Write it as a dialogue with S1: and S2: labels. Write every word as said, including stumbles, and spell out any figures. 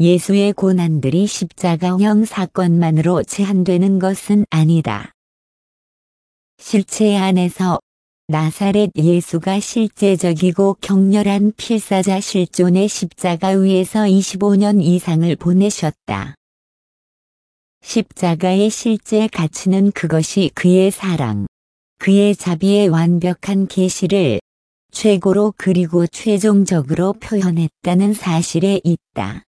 S1: 예수의 고난들이 십자가형 사건만으로 제한되는 것은 아니다. 실체 안에서 나사렛 예수가 실제적이고 격렬한 필사자 실존의 십자가 위에서 이십오 년 이상을 보내셨다. 십자가의 실제 가치는 그것이 그의 사랑, 그의 자비의 완벽한 계시를 최고로 그리고 최종적으로 표현했다는 사실에 있다.